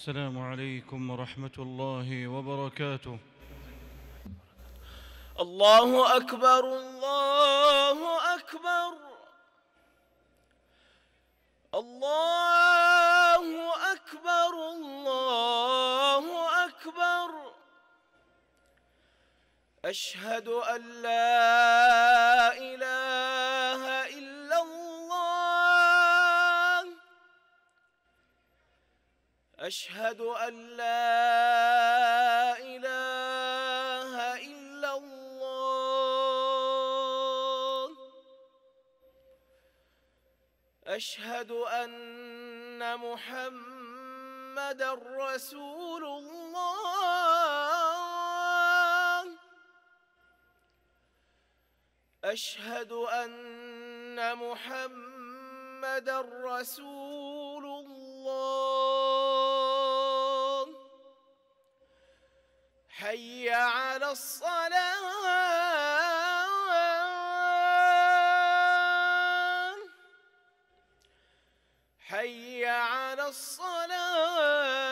السلام عليكم ورحمة الله وبركاته. الله أكبر الله أكبر الله أكبر الله أكبر. أشهد أن لا إله إلا الله. أشهد أن لا إله إلا الله. أشهد أن محمدًا رسول الله. أشهد أن محمدًا رسول الله. حي على الصلاة. حي على الصلاة.